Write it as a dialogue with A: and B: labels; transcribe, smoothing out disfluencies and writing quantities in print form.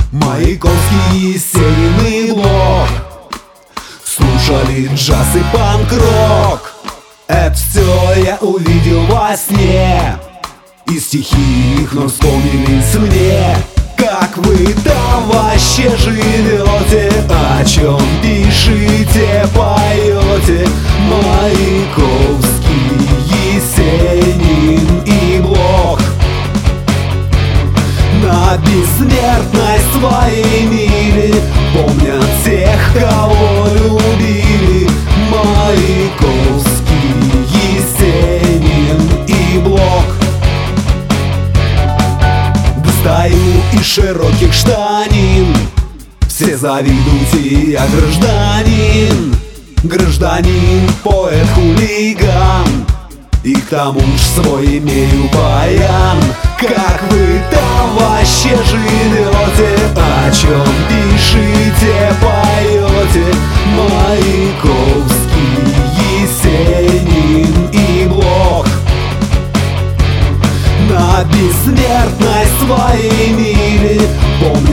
A: Маяковский, Есенин и Блок слушали джаз и панк-рок. Это все я увидел во сне, и стихи их вновь вспомнились мне. Как вы там вообще живете, о чем пишите, поете? Маяковский, Есенин и Блок на бессмертной своей миле помнят тех, кого любили. Маяковский, Есенин и Блок. Достаю из широких штанин, все завидуйте, я гражданин. Гражданин, поэт, хулиган, и к тому ж свой имею баян. Как вы там вообще живете, о чем пишите, поете? Маяковский, Есенин и Блок на бессмертной своей миле помнят